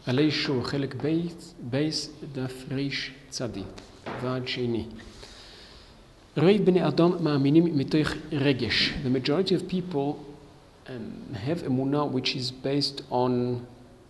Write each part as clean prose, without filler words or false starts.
עלי שור, חלק בייס, דף ריש צדי, ועד שני. רוב בני אדם מאמינים מתוך רגש. The majority of people have אמונה which is based on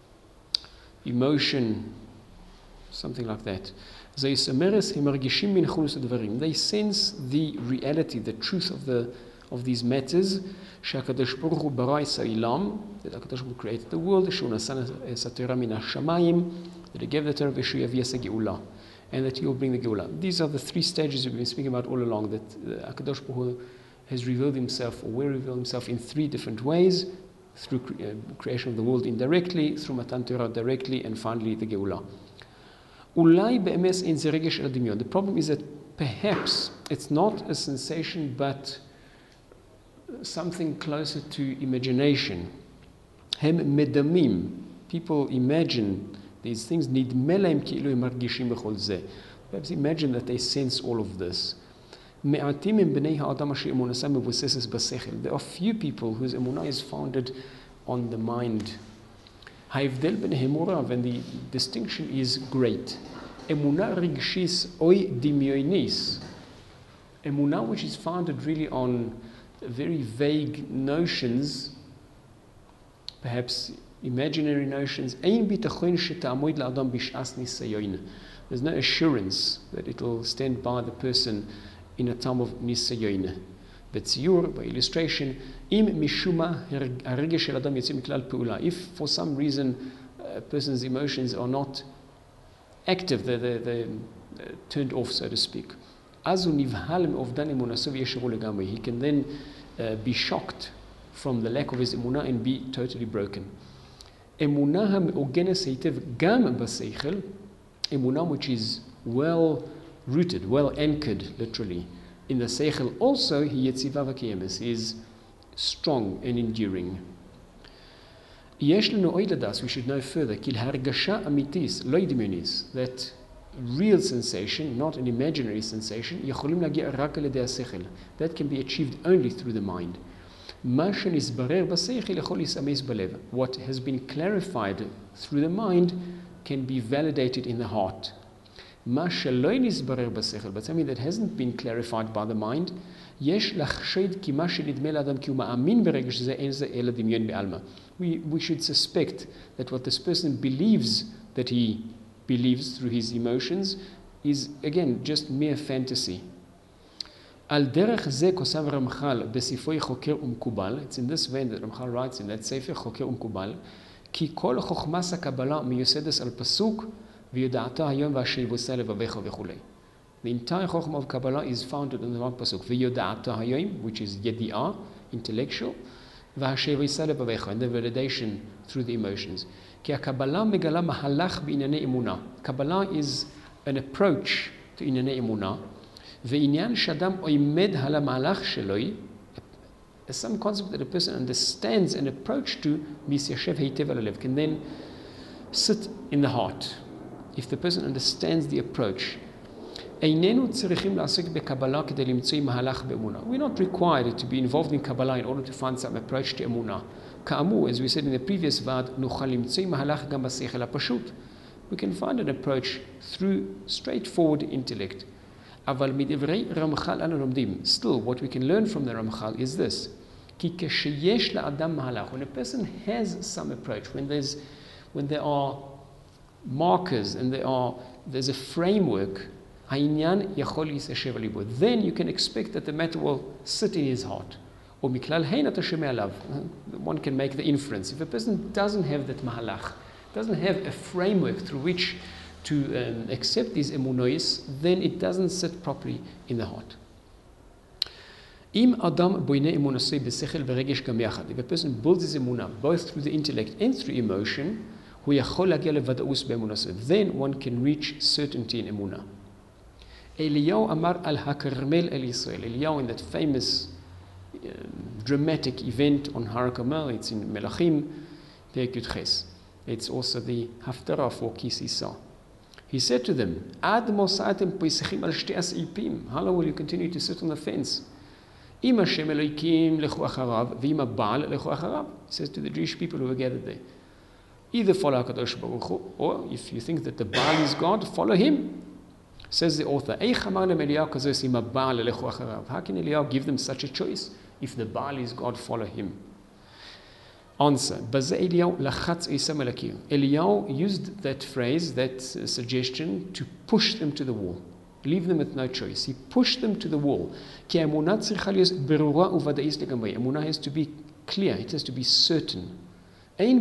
emotion, something like that. They הם מרגישים מנחולת הדברים. They sense the reality, the truth of these matters. שהקדוש ברוך הוא ברא את העולם, that הקדוש ברוך הוא created the world, שהוא נשא את התורה מן השמיים, that he gave the Torah ושהוא יביא את הגאולה, and that he will bring the גאולה. These are the three stages we've been speaking about all along, that הקדוש ברוך הוא has revealed himself, or will reveal himself in three different ways, through creation of the world indirectly, through Matan Torah directly, and finally the גאולה. אולי באמת אין זה רגש אלא דמיון. The problem is that perhaps it's not a sensation, but something closer to imagination. הם מדמים. People imagine these things. נדמה להם כאילו הם מרגישים בכל זה. Perhaps imagine that they sense all of this. מעטים הם בני האדם אשר אמונתם מבוססת בשכל. There are few people whose אמונה is founded on the mind. ההבדל ביניהם הוא רב, and the distinction is great. אמונה רגשיס אוי דמיוניס. אמונה which is founded really on very vague notions, perhaps imaginary notions. אין ביטחון שתעמוד לאדם בשעת ניסיון. There's no assurance that it will stand by the person in a time of ניסיון. בציור, by-illustration, אם משום מה הרגש של אדם יוצא מכלל פעולה. If for some reason a person's emotions are not active, they're turned off, so to speak. אז הוא נבהל מאובדן אמונתו וישרו לגמרי. He can then be shocked from the lack of his אמונה and be totally broken. אמונה המעוגנת היטב גם בשכל, אמונה which is well rooted, well anchored, literally, in the seichel also, he yetziva v'kiyemes, is strong and enduring. יש לנו עוד לדעת, we should know further, כי להרגשה אמיתיס, לא דמיוניס, that real sensation, not an imaginary sensation, יכולים להגיע רק על ידי השכל. That can be achieved only through the mind. מה שנסברר בשכל יכול להסמס בלב. What has been clarified through the mind can be validated in the heart. מה שלא נסברר בשכל, but something that hasn't been clarified by the mind, יש לחשד כי מה שנדמה לאדם כי הוא מאמין ברגש זה אין זה אלא דמיון בעלמא. We should suspect that what this person believes that he believes through his emotions is again just mere fantasy. על דרך זה כוסף רמח"ל בספרו חוקר ומקובל, it's in this vein that רמח"ל writes in that ספר חוקר ומקובל, כי כל חוכמת הקבלה מיוסדת על פסוק ויודעתה היום ואשר יבוסה לבביך וכו'. The entire Chokhmah of Kabbalah is founded on the one pasuk, ויודעתה היום, which is ידיעה, intellectual, ואשר יבוסה לבביך, and the validation through the emotions. כי הקבלה מגלה מהלך בענייני אמונה. Kabbalah is an approach to ענייני אמונה, ועניין שאדם עומד על המהלך שלו, is some concept that a person understands and approach to, מתיישב היטב על הלב, can then sit in the heart. If the person understands the approach, איננו צריכים לעסוק בקבלה כדי למצוא מהלך באמונה. We're not required to be involved in Kabbalah in order to find some approach to אמונה. כאמור, as we said in the previous word, נוכל למצוא מהלך גם בשכל הפשוט. We can find an approach through straightforward intellect. אבל מדברי רמח"ל אנו לומדים. Still, what we can learn from the רמח"ל is this. כי כשיש לאדם מהלך, when a person has some approach, when there are markers and there's a framework, העניין יכול להתיישב על ליבו. Then you can expect that the matter will sit in his heart. או מכלל הן אתה שומע עליו. One can make the inference. If a person doesn't have that מהלך, doesn't have a framework through which to accept these emunois, then it doesn't sit properly in the heart. אם אדם בונה אמונתו בשכל ורגש גם יחד, if a person builds his אמונה both through the intellect and through emotion, הוא יכול להגיע לוודאות באמונתו. Then one can reach certainty in אמונה. אליהו אמר על הכרמל אל ישראל. אליהו, in that famous dramatic event on Har HaKarmel, it's in Melachim, פרק י"ח. It's also the haftarah for כי סיסא. He said to them, עד מוסעתם פסחים על שתי הסעיפים. How long will you continue to sit on the fence? אם השם אלוהיקים לכו אחריו, ואם הבעל לכו אחריו. He says to the Jewish people who were gathered there. Either follow HaKadosh Baruch Hu, or if you think that the Baal is God, follow him. Says the author, how can Eliyahu give them such a choice? If the Baal is God, follow him. Answer. Eliyahu used that phrase, that suggestion, to push them to the wall. Leave them with no choice. He pushed them to the wall. Emunah has to be clear. It has to be certain. There's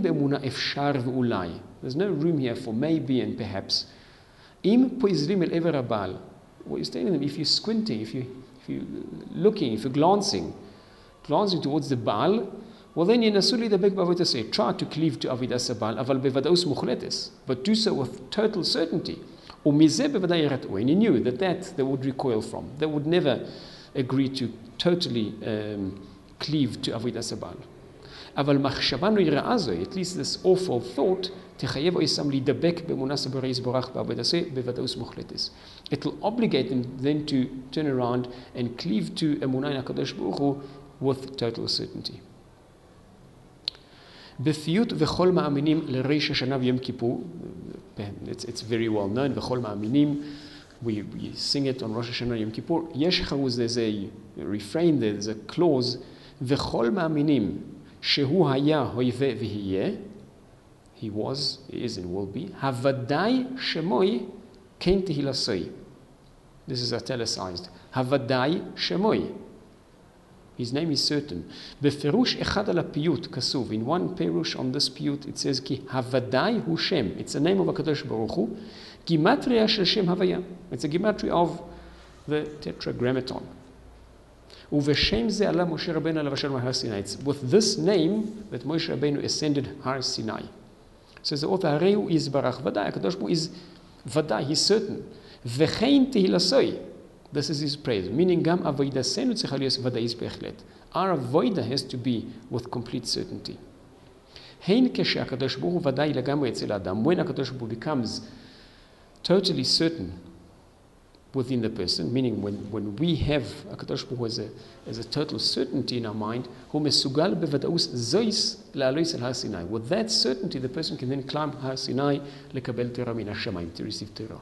no room here for maybe and perhaps. What he's telling them, if you're squinting, if you're looking, if you're glancing towards the Baal, well then try to cleave to Avodas Baal, but do so with total certainty. And he knew that they would recoil from. They would never agree to totally cleave to Avodas Baal. At least this awful thought, it'll obligate them then to turn around and cleave to Emunah HaKadosh Baruch Hu with total certainty. B'thiyut v'chol ma'aminim l'reish Hashanah v'Yom Kippur. It's very well known. V'chol ma'aminim. We sing it on Rosh Hashanah Yom Kippur. Yesh chavuz, there's a refrain there, there's a clause. V'chol ma'aminim shehu haya hoive v'hiyeh. He was, he is, and will be. Havadai shemoi ken tehilasoi. This is italicized. Havadai shemoi. His name is certain. Beferush echad al piyut kasuv. In one perush on this piyut it says ki havadai hu Shem. It's the name of HaKadosh Baruch Hu. Gimatria shel Shem Havaya. It's a gematria of the Tetragrammaton. Uveshem ze ala Moshe Rabbeinu alav Hashem Har Sinai. It's with this name that Moshe Rabbeinu ascended Har Sinai. Says the author, Hareu is barach vadai. HaKadosh Baruch Hu is vadai. He's certain. Vechein tehilasoi. This is his praise, meaning gam avodah senu tzricha lios vadais bechlet. Our avodah has to be with complete certainty. Hein keshe HaKadosh Baruch Hu vadai lagamri etzel adam. When HaKadosh Baruch Hu becomes totally certain within the person, meaning when we have HaKadosh Baruch Hu as a total certainty in our mind, hu mesugal bevadaus zois la'alois al Har Sinai. With that certainty, the person can then climb Har Sinai lekabel Torah min hashamayim, to receive Torah.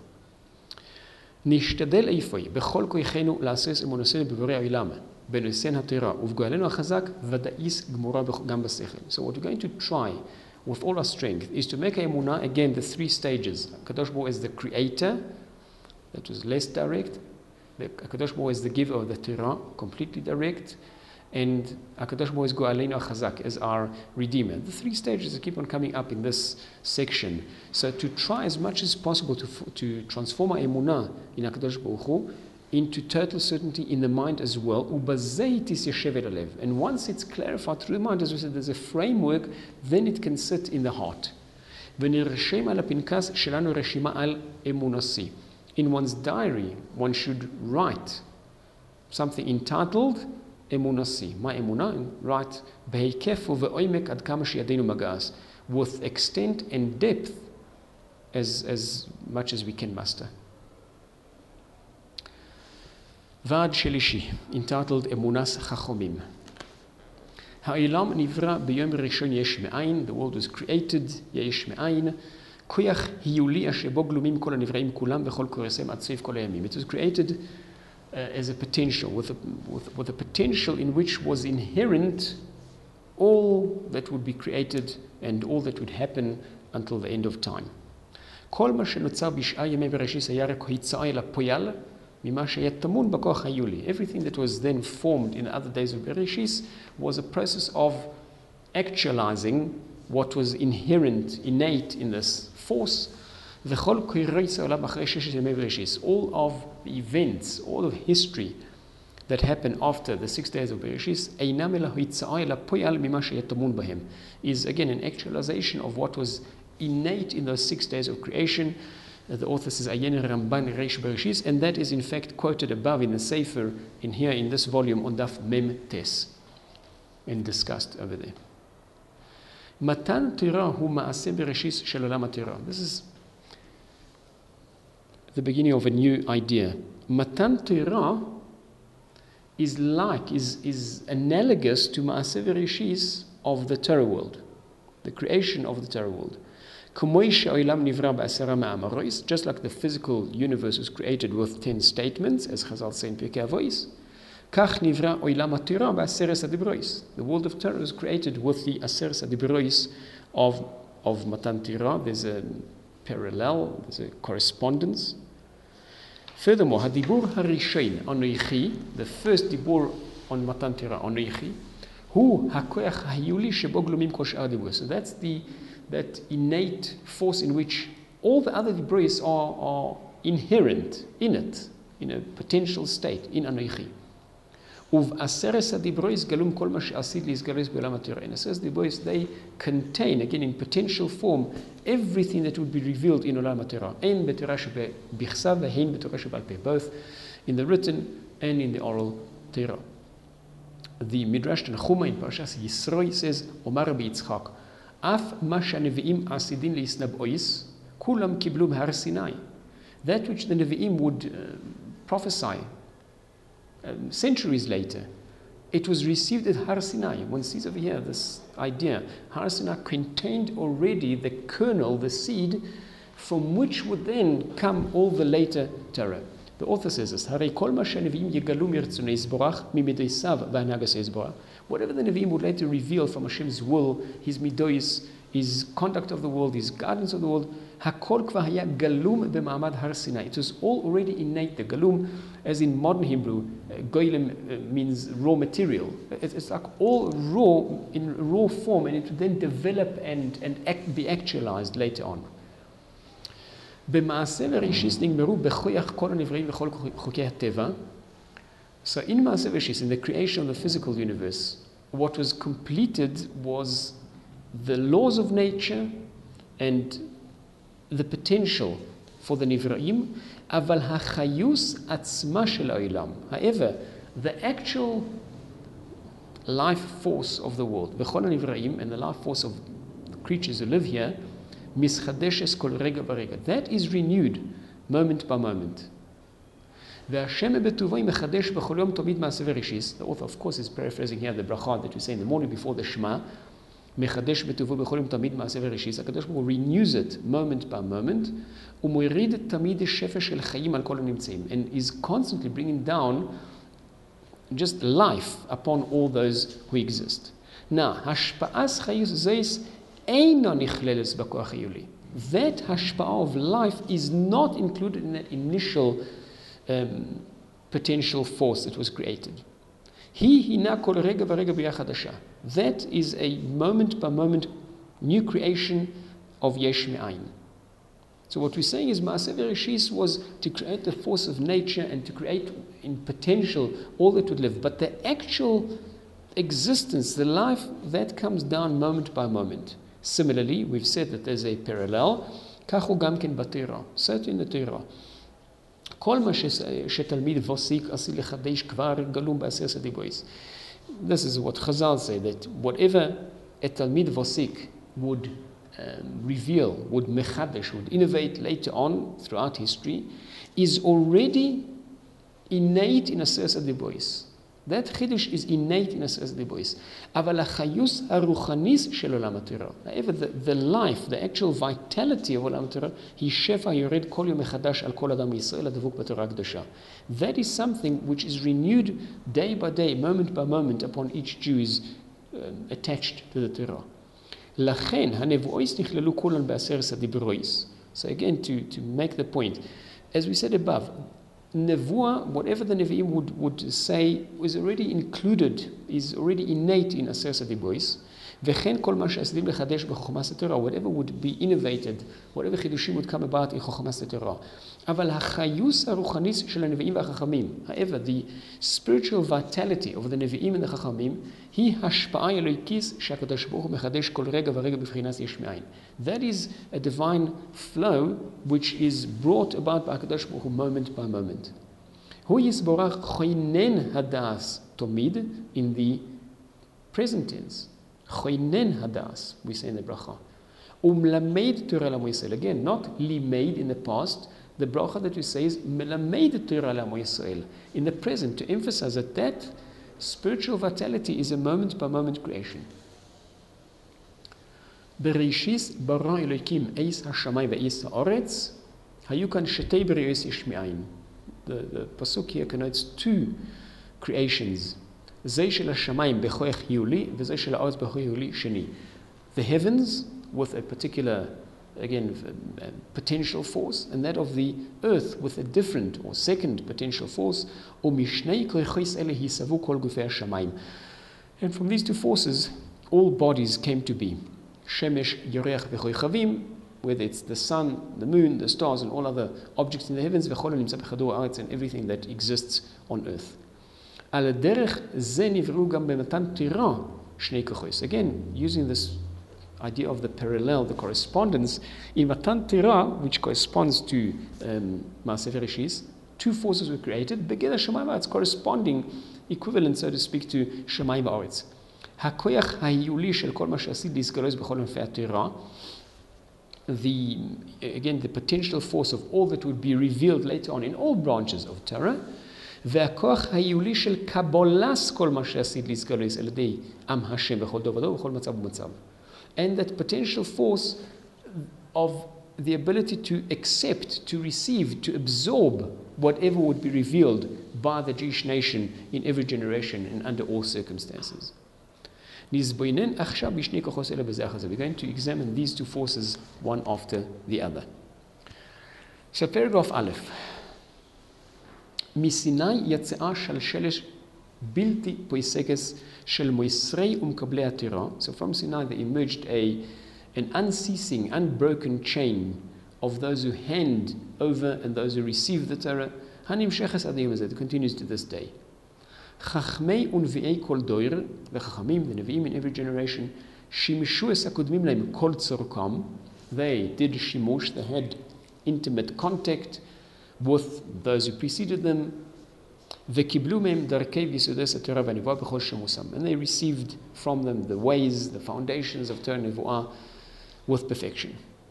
נשתדל איפוי, בכל כוחנו לעשות אמונתנו בבורא העולם, בנושא התורה ובגואלנו החזק, ודאיס גמורה גם בשכל. So what we're going to try with all our strength is to make emunah, again, the three stages. HaKadosh Baruch Hu as the creator, that was less direct. HaKadosh Baruch Hu as the giver of the Torah, completely direct. And HaKadosh Baruch Hu is Go'aleinu Chazak, as our Redeemer. The three stages that keep on coming up in this section. So to try as much as possible to transform our emunah in HaKadosh Baruch Hu into total certainty in the mind as well. And once it's clarified through the mind, as we said, there's a framework, then it can sit in the heart. In one's diary, one should write something entitled Emunasi, my emunah, right? Beheikefu ve'oimek ad kama sheyadenu magas, with extent and depth as much as we can muster. Vad Shelishi, entitled Emunas Chachomim. Ha'olam nivra b'yom rishon yesh me'ayin. The world was created yesh me'ayin. Koyach hiyuli asher bo glumim kol hanivraim kulam v'chol koresem ad seif kol hayamim. It was created as a potential, with a potential in which was inherent all that would be created and all that would happen until the end of time. Everything that was then formed in the other days of Bereshis was a process of actualizing what was inherent, innate in this force. All of the events, all of history that happened after the 6 days of Bereshis is again an actualization of what was innate in those 6 days of creation. The author says Ayin Ramban Reish Bereshis, and that is in fact quoted above in the Sefer, in here in this volume on Daf Mem Tes, and discussed over there. Matan Torah hu ma'aseh Bereshis shel olam haTorah. This is the beginning of a new idea. Matan Torah is analogous to Maaseh Bereshis of the Torah world, the creation of the Torah world. Just like the physical universe was created with 10 statements, as Chazal say in Pirkei Avos, the world of Torah was created with the Aseres HaDibros of Matan Torah. There's a parallel, there's a correspondence. Furthermore, Hadibur Harishain Anoichi, the first Dibur on Matan Torah, Anoichi, Hu HaKoach HaYuli Shebo Glumim Kol She'ar Dibur. So that's that innate force in which all the other Dibros are inherent in it, in a potential state, in Anoichi. Aseres HaDibros galum kol ma she'asid li'izgares b'olam haTorah. And Aseres HaDibros, they contain, again in potential form, everything that would be revealed in Olam HaTorah. Ein b'Torah shebichsav v'hein b'Torah she'ba'al peh, both in the written and in the oral Torah. The Midrash Tanchuma in Parashas Yisro says, Omar Rabbi Yitzchak, Af ma she'nevi'im asidin li'isnab'ois, kulam kiblu b'Har Sinai. That which the Nevi'im would prophesy centuries later, it was received at Har Sinai. One sees over here this idea. Har Sinai contained already the kernel, the seed, from which would then come all the later Torah. The author says this, whatever the Nevi'im would later reveal from Hashem's will, His midois, His conduct of the world, His guidance of the world, it was all already innate. The galum, as in modern Hebrew, goylem means raw material. It's like all raw, in raw form, and it would then develop and be actualized later on. So in Maaseh Bereshis, in the creation of the physical universe, what was completed was the laws of nature and the potential for the Nivraim, aval hachayus atzma shel ha'olam. However, the actual life force of the world, b'chol ha'nivraim, and the life force of the creatures who live here, mischadeshes kol rega v'rega. That is renewed moment by moment. The author, of course, is paraphrasing here the bracha that we say in the morning before the Shema. Mechadesh betuvo b'cholim tamid ma'aseh v'reshis. HaKadosh Baruch Hu renews it moment by moment. Umoirid tamid shefa shel chayim al kol hanimtzeim, and is constantly bringing down just life upon all those who exist. Now, hashpa'as chayus zeis eino nichleles b'koach hayuli. That hashpa'ah of life is not included in that initial potential force that was created. That is a moment by moment new creation of Yesh Me'ayin. So what we're saying is Maaseh Bereshis was to create the force of nature and to create in potential all that would live. But the actual existence, the life, that comes down moment by moment. Similarly, we've said that there's a parallel. Kachu gam ken b'Torah. So in the Torah. This is what Chazal say, that whatever a Talmid Vosik would reveal, would mechadesh, would innovate later on throughout history, is already innate in Aseres HaDibros. That Chidush is innate in Aseres HaDibros. Aval hachayus haruchanis shel Olam HaTorah. However, the life, the actual vitality of Olam HaTorah, he shefa yored kol yom mechadash al kol adam Yisrael advuk b'Torah Kedusha. That is something which is renewed day by day, moment by moment, upon each Jew is attached to the Torah. Lachen hanevuos nichlelu kulan be'Aseres HaDibros. So again, to make the point, as we said above, Nevuah, whatever the Nevi'im would say, was already included, is already innate in Aseres HaDibros. V'chen kol ma she'asidim lechadesh b'chokhmas haTorah, whatever would be innovated, whatever chidushim would come about in chokhmas haTorah. Aval hachayus haruchanis shel haNevi'im v'achachamim. However, the spiritual vitality of the Nevi'im and the Chachamim, he hashpa'a eloikis she'HaKadosh Baruch Hu mechadesh kol rega v'rega b'fchinas yesh me'ayin. That is a divine flow which is brought about by HaKadosh Baruch Hu moment by moment. Hu yisborach choinen hadas tomid, in the present tense. Choinen hadas, we say in the bracha. Melamed Torah l'Amo Yisrael. Again, not limeid in the past. The bracha that we say is melamed Torah l'Amo Yisrael. In the present, to emphasize that spiritual vitality is a moment by moment creation. בראשיס ברא אלוהים עץ השמיים ועץ הארץ, היו כאן שתי בריאות יש מאין. The pasuk here connotes two creations. זה של השמיים בכוח היולי, וזה של הארץ בכוח היולי שני. The heavens with a particular, again, potential force, and that of the earth with a different or second potential force. ומשני כוחוס אלה היסבו כל גופי השמיים. And from these two forces, all bodies came to be. שמש, ירח וכוכבים, whether it's the sun, the moon, the stars, and all other objects in the heavens, וכל הנמצא בכדור הארץ, and everything that exists on earth. על הדרך זה נבראו גם במתן תורה שני כוחוס. Again, using this idea of the parallel, the correspondence, in מתן תורה, which corresponds to מעשה בראשית, two forces were created, בגדר שמיים וארץ, corresponding, equivalent, so to speak, to שמיים וארץ. הכוח ההיולי של כל מה שעשית להסגלוס בכל ענפי התורה, again, the potential force of all that would be revealed later on in all branches of Torah, והכוח ההיולי של קבולס כל מה שעשית להסגלוס על ידי עם השם בכל דור ודור ובכל מצב ומצב. And that potential force of the ability to accept, to receive, to absorb whatever would be revealed by the Jewish nation in every generation and under all circumstances. We're going to examine these two forces one after the other. So paragraph Aleph. מסיני יצאה שלשלש בלתי פוסקת של מוסרי ומקבלי התורה. So from Sinai there emerged an unceasing, unbroken chain of those who hand over and those who receive the Torah. הנמשכת עד היום הזה, it continues to this day. חכמי ונביאי כל דור, וחכמים ונביאים in every generation, שימשו את הקודמים להם כל צורכם. They did שימוש, they had intimate contact with those who preceded them, וקיבלו מהם דרכי ויסודות התורה והנבואה בכל שמוסם. And they received from them the ways, the foundations of Torah and נבואה with perfection.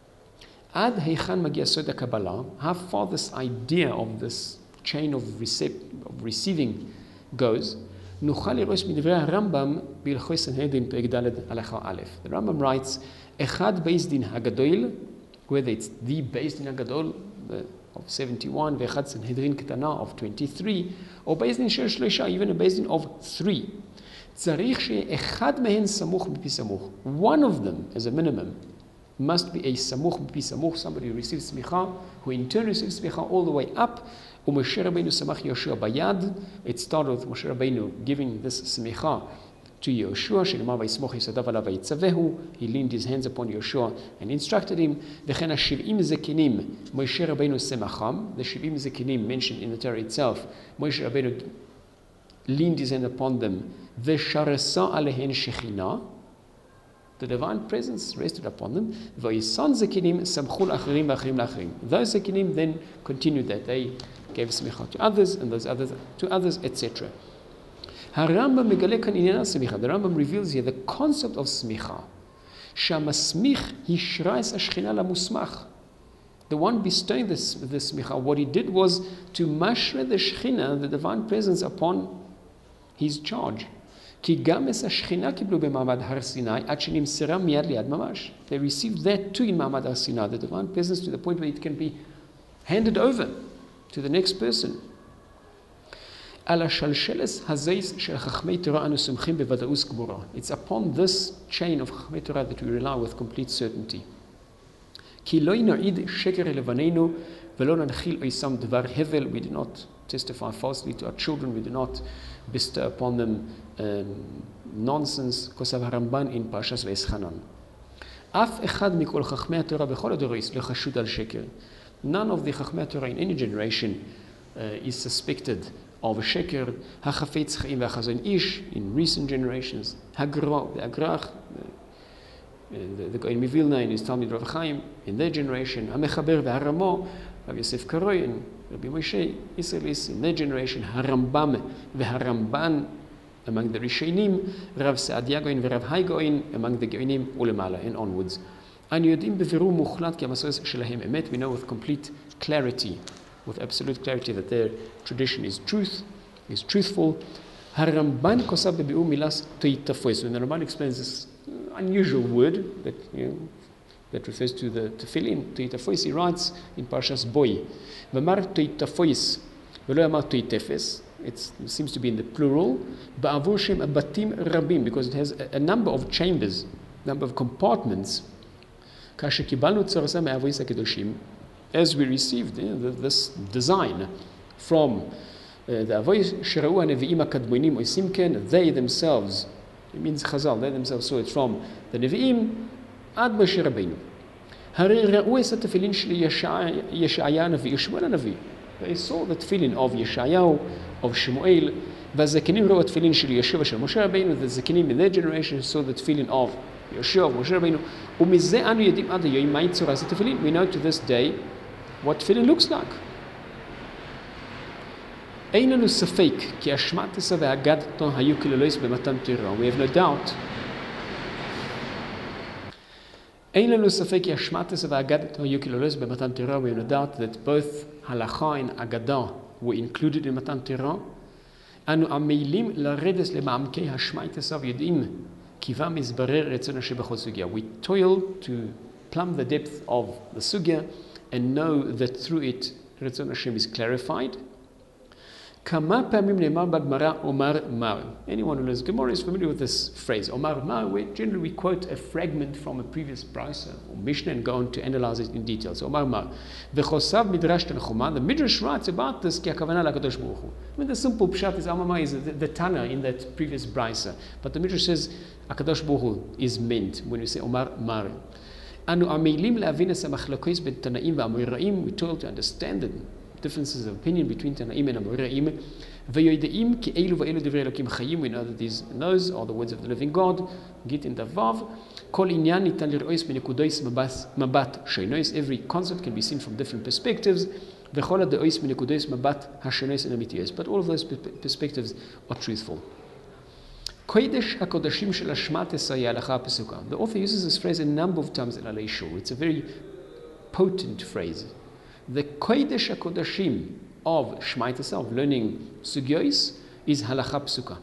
עד היכן מגיע סוד הקבלה, how far this idea of this chain of receiving goes, נוכל לראות מדברי הרמב"ם בהלכות סנהדרין פרק ד' הלכה א'. The Rambam writes, אחד בייס דין הגדול, whether it's the בייס דין הגדול of 71, ואחד סנהדרין קטנה of 23, או בייס דין של שלושה, even a בייס דין of 3. צריך שאחד מהן סמוך מפי סמוך. One of them, as a minimum, must be a סמוך מפי סמוך, somebody who receives סמיכה, who in turn receives סמיכה all the way up, ומשה רבינו שמח יהושע ביד. It started with משה רבינו giving this סמיכה to יהושע, שנאמר ויסמוך יסודיו עליו ויצווהו, he leaned his hands upon Yeshua and instructed him. וכן ה70 זקנים, משה רבינו שמחם, the 70 זקנים mentioned in the Torah itself, משה רבינו leaned his hand upon them, ושרסה עליהן שכינה, the divine presence rested upon them, ויסון זקנים שמחו לאחרים ואחרים לאחרים. Those זקנים then continued that, they gave smicha to others, and those others to others, etc. הרמב"ם מגלה כאן עניין הסמיכה. The Rambam reveals here the concept of smicha. שהמסמיך השרס השכינה למוסמך. The one bestowing this smicha, what he did was to mashre the shechina, the divine presence, upon his charge. כי גם את השכינה קיבלו במעמד הר סיני עד שנמסרה מיד ליד ממש. They received that too in מעמד הר סיני, the divine presence, to the point where it can be handed over to the next person. על השלשלת הזייס של חכמי תורה אנו סומכים בוודאות גמורה. It's upon this chain of חכמי תורה that we rely with complete certainty. כי לא נעיד שקר לבנינו ולא ננחיל אויסם דבר הבל. We do not testify falsely to our children, we do not bestow upon them nonsense. כוסף הרמב"ן in פרשת ואסחנן. אף אחד מכל חכמי התורה בכל הדורות לא חשוד על שקר. None of the חכמי התורה in any generation is suspected of a sheker. החפץ חיים והחזון איש in recent generations. הגר"ח, the Gaon מווילנה in his Talmud Rav Chaim in their generation. המחבר והרמו, רב יוסף קרוי and רבי משה ישראליס in their generation. הרמב"ם והרמב"ן among the Rishonim, רב סעדיה גאון ורב האי גאון among the גאונים ולמעלה and onwards. אנו יודעים בבירור מוחלט כי המסורת שלהם אמת. We know with complete clarity, with absolute clarity, that their tradition is truthful. הרמב"ן כוסף בביאור מילס תויתפוס. When the Ramban explains this unusual word that, that refers to the tefillin. Toitafois, he writes in Parshas Boi, V'mar toitafois, v'lo amar toitefes. It seems to be in the plural. Ba'avur shem abatim rabim, because it has a number of chambers, number of compartments. Kasher kibalnu tzarasa me'avois hakedoshim, as we received this design from the avois sherau hanevi'im hakadmonim oisim ken, they themselves, it means Chazal, they themselves saw it from the Nevi'im ad Moshe Rabbeinu. Hari ra'u es hatefillin shel Yeshaya Navi, Shmuel Navi. They saw the tefillin of Yeshayahu, of Shmuel. והזקנים ראו התפילין של יהושע ושל משה רבינו. The זקנים in their generation saw the tefillin of Yeshua, of Moshe Rabbeinu. ומזה אנו יודעים עד היום מהי צורת התפילין. We know to this day what tefillin looks like. אין לנו ספק כי השמטתו והגדתו היו כלולוס במתן תורה. We have no doubt. אין לנו ספק כי השמטתו והגדתו היו כלולוס במתן תורה. We have no doubt that both halacha and agada were included in מתן תורה. אנו עמלים לרדת למעמקי השמטתו ויודעים כי מזברר רצון השם בכל סוגיה. We toil to plumb the depth of the sugya and know that through it רצון השם is clarified. Kama pamim ne'emar b'Gemara Omar Mar. Anyone who knows Gemara is familiar with this phrase, Omar Mar, where generally we quote a fragment from a previous brisa or Mishnah and go on to analyze it in detail. So Omar Mar. V'chosav midrash Tanchuma. The Midrash writes about this ki hakavana lakadosh baruch hu. I mean, the simple pshat is Omar Mar is the Tana in that previous brisa, but the Midrash says Hakadosh Baruch Hu is meant when we say Omar Mar. Anu amelim le'avin es hamachlokos ben Tanaim v'Amoraim. We told to understand the differences of opinion between Tanaim and Amoraim. V'yodeim ki elu v'elu divrei Elokim chayim. We know that those are the words of the living God. Git in the Vav. Kol inyan nitan lir'os minekudois mabat sheinois. Every concept can be seen from different perspectives. V'chol ha'de'os minekudois mabat ha'sheinois and amitiyos. But all of those perspectives are truthful. Kodesh HaKodashim shel Hashmates Halacha Pesuka. The author uses this phrase a number of times in Alei Shur. It's a very potent phrase. The Kodesh HaKodashim of Shmaitasa, of learning Sugyos, is Halacha Pesuka.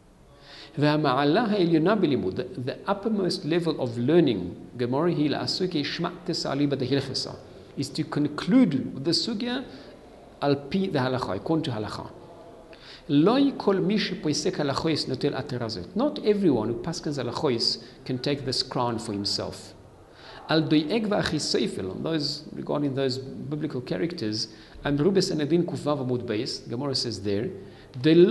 The uppermost level of learning Gemara Hila Asuke Shmaitasa Aliba de Hilchasa is to conclude the Sugya al pi the Halacha, according to Halacha. Not everyone who paskens halachois can take this crown for himself. Those regarding those biblical characters, and Gemara says there, even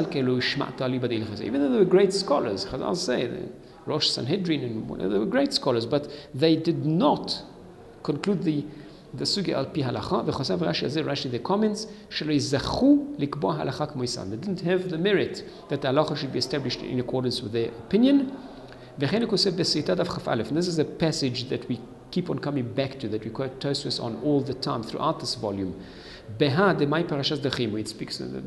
though they were great scholars, Chazal say, Rosh Sanhedrin, and they were great scholars, but they did not conclude the sugya al pi halacha. V'chosav Rashi azeh, Rashi in the comments, shelo yizachu likboa halacha k'mo Yisrael. They didn't have the merit that the halacha should be established in accordance with their opinion. V'chen kosev b'seita daf chaf aleph. And this is a passage that we keep on coming back to, that we quote Tosfos on all the time throughout this volume. Beha demai parashas dechim, where it speaks of the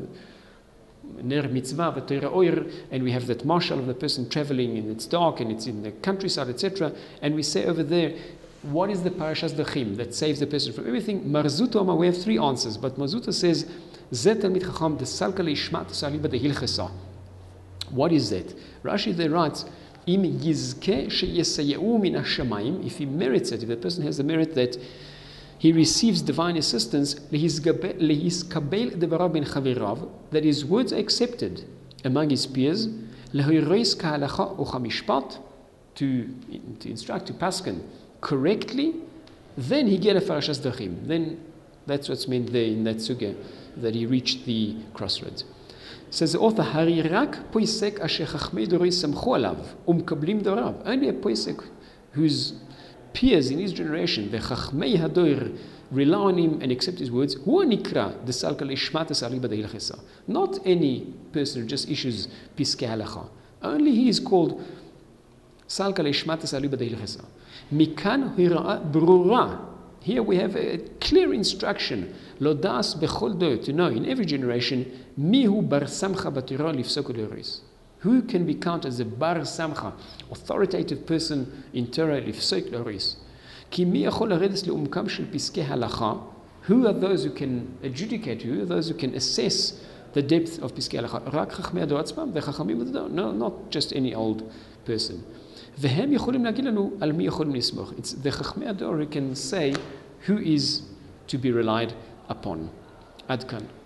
ner mitzvah v'teira oir, and we have that marshal of the person traveling and it's dark and it's in the countryside, etc. And we say over there, what is the parashas dechim that saves the person from everything? Marzuto Amar, we have three answers, but Marzuto says, Zet talmid chacham desalka leishmat aliba dehilchasa. What is that? Rashi there writes, Im yizke sheyesayeu min hashamayim. If he merits it, if the person has the merit that he receives divine assistance, lehiskabel devarav ben chavirav, that his words are accepted among his peers, lehoirois kahalacha uchamishpat, to instruct, to pasken correctly, then he get a parashas dechim. Then that's what's meant there in that sugya, that he reached the crossroads. Says the author, Harirak poisek asher chachmei doroi samchu alav umkablim dorav. Only a poisek whose peers in his generation, the chachmei hador, rely on him and accept his words. Hu nikra desalka leishmates aliba dehilchesa. Not any person who just issues piskei halacha. Only he is called salka leishmates aliba dehilchesa. Mikan hira'a brura. Here we have a clear instruction. Lodas bechol do, to know in every generation, mihu bar samcha batira lifsok deoris. Who can be counted as a bar samcha, authoritative person in Torah lifsok deoris? Ki mi yachol haredes leumkam shel piskei halacha. Who are those who can adjudicate? Who are those who can assess the depth of piskei halacha? Rak chachmei ador atzmam, the chachamim of the dor. No, not just any old person. והם יכולים להגיד לנו על מי יכולים לסמוך. It's the חכמי הדור who can say who is to be relied upon. עד כאן.